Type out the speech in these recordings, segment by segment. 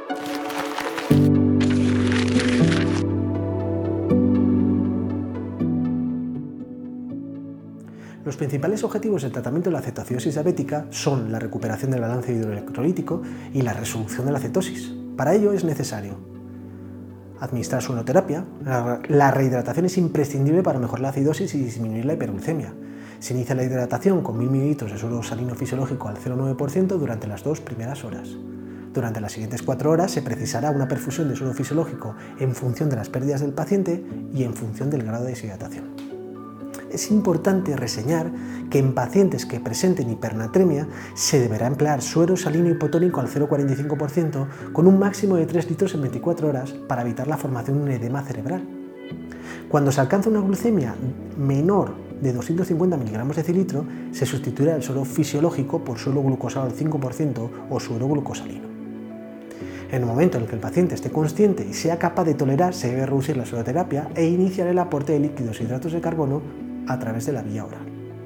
Los principales objetivos del tratamiento de la cetoacidosis diabética son la recuperación del balance hidroelectrolítico y la resolución de la cetosis. Para ello es necesario administrar sueroterapia. La rehidratación es imprescindible para mejorar la acidosis y disminuir la hiperglucemia. Se inicia la hidratación con 1000 ml de suero salino fisiológico al 0,9% durante las 2 primeras horas. Durante las siguientes 4 horas se precisará una perfusión de suero fisiológico en función de las pérdidas del paciente y en función del grado de deshidratación. Es importante reseñar que en pacientes que presenten hipernatremia se deberá emplear suero salino hipotónico al 0,45% con un máximo de 3 litros en 24 horas para evitar la formación de un edema cerebral. Cuando se alcanza una glucemia menor de 250 mg de cilitro, se sustituirá el suero fisiológico por suero glucosado al 5% o suero glucosalino. En el momento en el que el paciente esté consciente y sea capaz de tolerar, se debe reducir la sueroterapia e iniciar el aporte de líquidos e hidratos de carbono a través de la vía oral.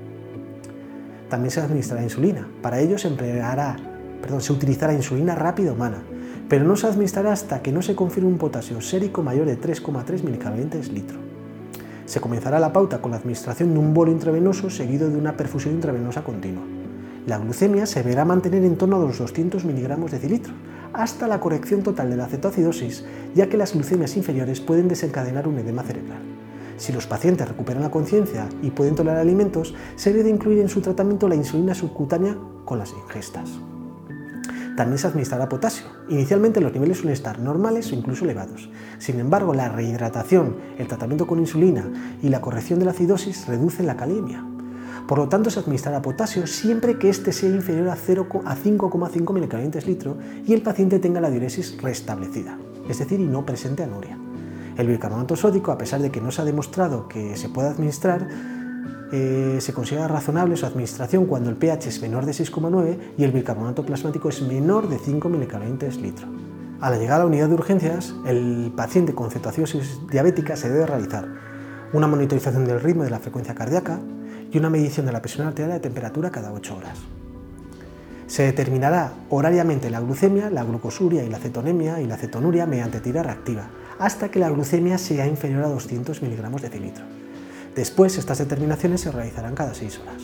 También se administrará insulina. Para ello se utilizará insulina rápida humana, pero no se administrará hasta que no se confirme un potasio sérico mayor de 3,3 mg/litro. Se comenzará la pauta con la administración de un bolo intravenoso seguido de una perfusión intravenosa continua. La glucemia se deberá mantener en torno a los 200 mg de cilitro, hasta la corrección total de la cetoacidosis, ya que las glucemias inferiores pueden desencadenar un edema cerebral. Si los pacientes recuperan la conciencia y pueden tolerar alimentos, se debe de incluir en su tratamiento la insulina subcutánea con las ingestas. También se administrará potasio. Inicialmente los niveles suelen estar normales o incluso elevados. Sin embargo, la rehidratación, el tratamiento con insulina y la corrección de la acidosis reducen la calemia. Por lo tanto, se administrará potasio siempre que éste sea inferior a 5,5 mg/litro y el paciente tenga la diuresis restablecida, es decir, y no presente anuria. El bicarbonato sódico, a pesar de que no se ha demostrado que se pueda administrar, se considera razonable su administración cuando el pH es menor de 6,9 y el bicarbonato plasmático es menor de 5 mg/litro. A la llegada a la unidad de urgencias, el paciente con cetoacidosis diabética se debe realizar una monitorización del ritmo y de la frecuencia cardíaca y una medición de la presión arterial y la temperatura cada 8 horas. Se determinará horariamente la glucemia, la glucosuria y la cetonemia y la cetonuria mediante tira reactiva, hasta que la glucemia sea inferior a 200 mg de cilitro. Después, estas determinaciones se realizarán cada 6 horas.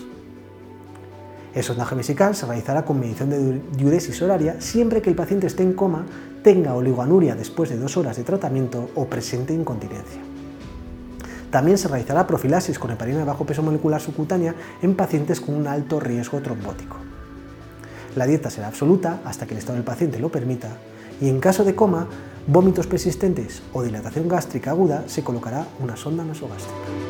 El sondaje vesical se realizará con medición de diuresis horaria siempre que el paciente esté en coma, tenga oligoanuria después de 2 horas de tratamiento o presente incontinencia. También se realizará profilaxis con heparina de bajo peso molecular subcutánea en pacientes con un alto riesgo trombótico. La dieta será absoluta hasta que el estado del paciente lo permita y en caso de coma, vómitos persistentes o dilatación gástrica aguda se colocará una sonda nasogástrica.